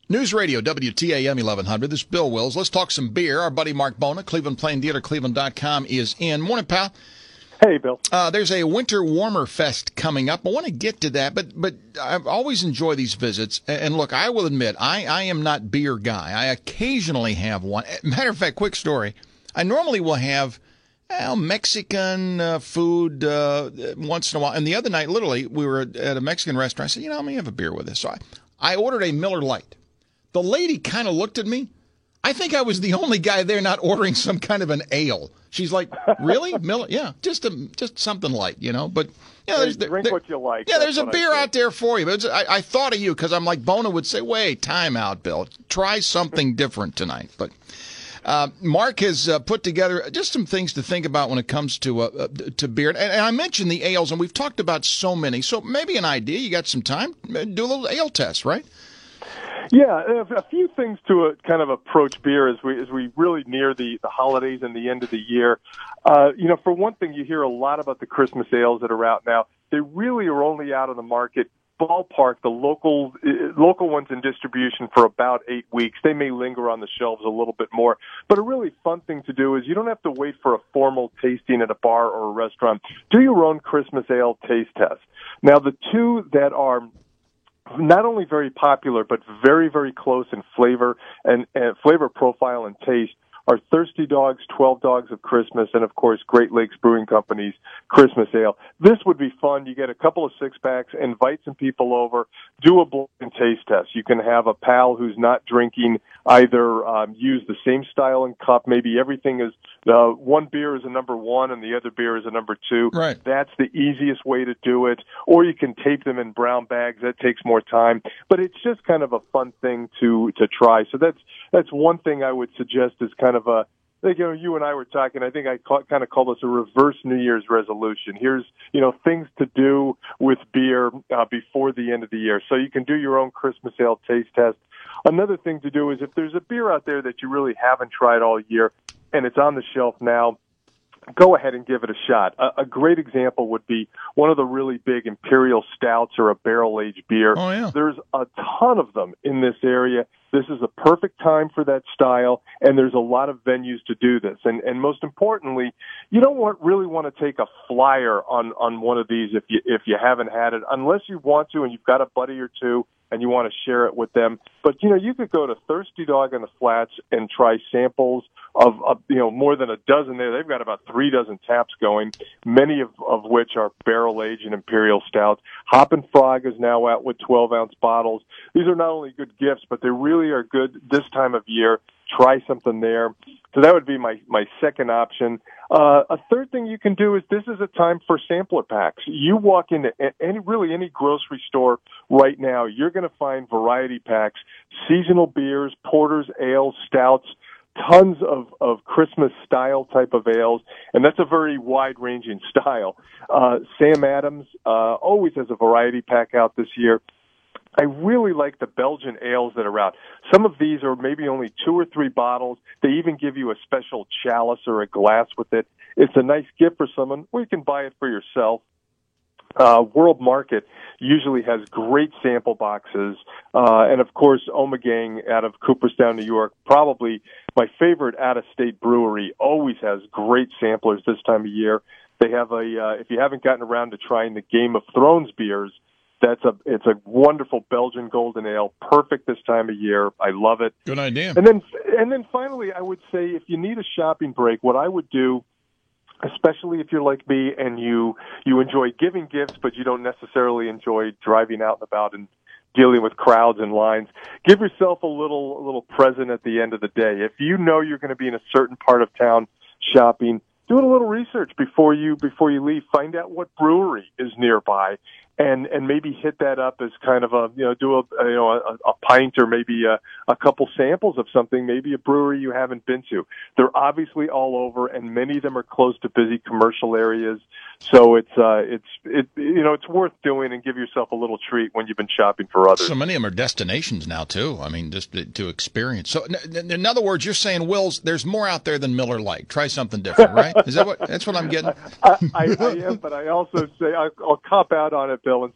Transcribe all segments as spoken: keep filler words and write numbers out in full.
News Radio, W T A M eleven hundred. This is Bill Wills. Let's talk some beer. Our buddy Mark Bona, Cleveland Plain Dealer, Cleveland dot com, is in. Morning, pal. Hey, Bill. Uh, there's a Winter Warmer Fest coming up. I want to get to that, but but I always enjoy these visits. And look, I will admit, I, I am not beer guy. I occasionally have one. Matter of fact, quick story. I normally will have well, Mexican uh, food uh, once in a while. And the other night, literally, we were at a Mexican restaurant. I said, you know, let me have a beer with this. So I, I ordered a Miller Lite. The lady kind of looked at me. I think I was the only guy there not ordering some kind of an ale. She's like, really? Miller? Yeah, just a, just something light, you know. But yeah, there's drink there, what you like. Yeah, there's a beer out there for you. But I, I thought of you because I'm like Bona would say, wait, time out, Bill. Try something different tonight. But uh, Mark has uh, put together just some things to think about when it comes to uh, to beer. And, and I mentioned the ales, and we've talked about so many. So maybe an idea. You got some time? Do a little ale test, right? Yeah, a few things to uh, kind of approach beer as we as we really near the, the holidays and the end of the year. Uh, you know, for one thing, you hear a lot about the Christmas ales that are out now. They really are only out on the market, ballpark, the local uh, local ones in distribution for about eight weeks. They may linger on the shelves a little bit more. But a really fun thing to do is you don't have to wait for a formal tasting at a bar or a restaurant. Do your own Christmas ale taste test. Now, the two that are not only very popular, but very, very close in flavor and, and flavor profile and taste are Thirsty Dogs, twelve Dogs of Christmas, and, of course, Great Lakes Brewing Company's Christmas Ale. This would be fun. You get a couple of six-packs, invite some people over, do a blind taste test. You can have a pal who's not drinking either um, use the same style and cup. Maybe everything is uh, one beer is a number one and the other beer is a number two. Right. That's the easiest way to do it. Or you can tape them in brown bags. That takes more time. But it's just kind of a fun thing to, to try. So that's that's one thing I would suggest is kind of a, you know, you and I were talking, I think I call, kind of call this a reverse New Year's resolution. Here's, you know, things to do with beer uh, before the end of the year. So you can do your own Christmas ale taste test. Another thing to do is if there's a beer out there that you really haven't tried all year and it's on the shelf now, go ahead and give it a shot. A, a great example would be one of the really big imperial stouts or a barrel-aged beer. Oh, yeah. There's a ton of them in this area. This is a perfect time for that style, and there's a lot of venues to do this. And, and most importantly, you don't want, really want to take a flyer on, on one of these if you, if you haven't had it, unless you want to and you've got a buddy or two and you want to share it with them. But, you know, you could go to Thirsty Dog on the Flats and try samples of, of, you know, more than a dozen there. They've got about three dozen taps going, many of, of which are barrel-aged and imperial stouts. Hop and Frog is now out with twelve-ounce bottles. These are not only good gifts, but they really are good this time of year. Try something there. So that would be my, my second option. Uh, a third thing you can do is this is a time for sampler packs. You walk into any, really any grocery store right now, you're going to find variety packs, seasonal beers, porters, ales, stouts, tons of, of Christmas style type of ales, and that's a very wide ranging style. Uh, Sam Adams, uh, always has a variety pack out this year. I really like the Belgian ales that are out. Some of these are maybe only two or three bottles. They even give you a special chalice or a glass with it. It's a nice gift for someone, or you can buy it for yourself. Uh, World Market usually has great sample boxes. Uh, and of course, Omegang out of Cooperstown, New York, probably my favorite out-of-state brewery, always has great samplers this time of year. They have a, uh, if you haven't gotten around to trying the Game of Thrones beers, that's a, it's a wonderful Belgian golden ale, perfect this time of year. I love it. Good idea. And then, and then finally, I would say if you need a shopping break, what I would do, especially if you're like me and you, you enjoy giving gifts, but you don't necessarily enjoy driving out and about and dealing with crowds and lines, give yourself a little, a little present at the end of the day. If you know you're going to be in a certain part of town shopping, do a little research before you, before you leave. Find out what brewery is nearby. And, and maybe hit that up as kind of a, you know, do a, you know, a, a pint or maybe a, a couple samples of something, maybe a brewery you haven't been to. They're obviously all over, and many of them are close to busy commercial areas. So it's, uh, it's, it, you know, it's worth doing, and give yourself a little treat when you've been shopping for others. So many of them are destinations now, too. I mean, just to, to experience. So, in other words, you're saying, Wills, there's more out there than Miller Lite. Try something different, right? Is that what, that's what I'm getting? I, I, I am, but I also say, I'll, I'll cop out on it, Bill, and say,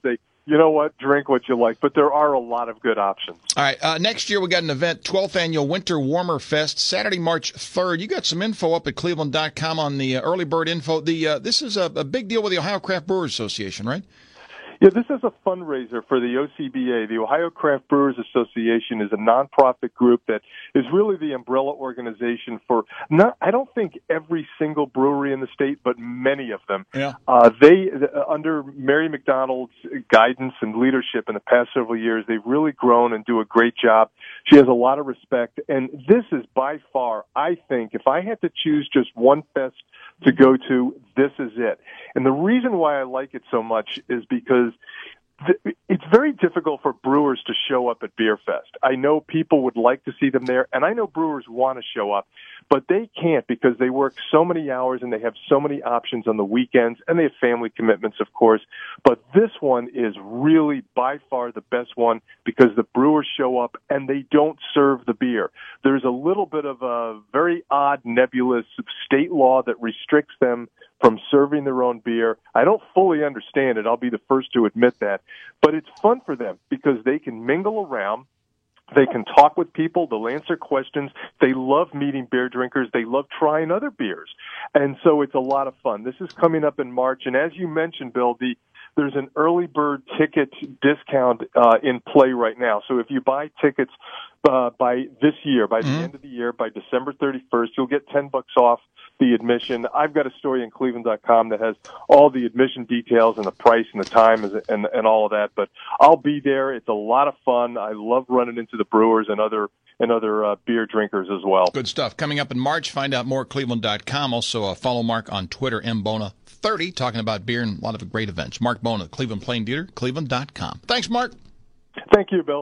you know what, drink what you like. But there are a lot of good options. All right. Uh, next year we got an event, twelfth Annual Winter Warmer Fest, Saturday, March third. You got some info up at cleveland dot com on the uh, early bird info. The uh, This is a, a big deal with the Ohio Craft Brewers Association, right? Yeah, this is a fundraiser for the O C B A. The Ohio Craft Brewers Association is a nonprofit group that is really the umbrella organization for not, I don't think every single brewery in the state, but many of them. Yeah. Uh, they, under Mary McDonald's guidance and leadership in the past several years, they've really grown and do a great job. She has a lot of respect. And this is by far, I think, if I had to choose just one fest to go to, this is it. And the reason why I like it so much is because th- it's very difficult for brewers to show up at Beer Fest. I know people would like to see them there, and I know brewers want to show up, but they can't because they work so many hours and they have so many options on the weekends, and they have family commitments, of course. But this one is really by far the best one because the brewers show up and they don't serve the beer. There's a little bit of a very odd, nebulous state law that restricts them from serving their own beer. I don't fully understand it. I'll be the first to admit that. But it's fun for them because they can mingle around. They can talk with people. They'll answer questions. They love meeting beer drinkers. They love trying other beers. And so it's a lot of fun. This is coming up in March. And as you mentioned, Bill, the there's an early bird ticket discount uh, in play right now. So if you buy tickets uh, by this year, by the mm-hmm. end of the year, by December thirty-first, you'll get ten bucks off the admission. I've got a story in cleveland dot com that has all the admission details and the price and the time and, and all of that. But I'll be there. It's a lot of fun. I love running into the brewers and other and other uh, beer drinkers as well. Good stuff. Coming up in March, find out more at cleveland dot com. Also, uh, follow Mark on Twitter, M Bona thirty, talking about beer and a lot of great events. Mark Bona, Cleveland Plain Dealer, cleveland dot com. Thanks, Mark. Thank you, Bill.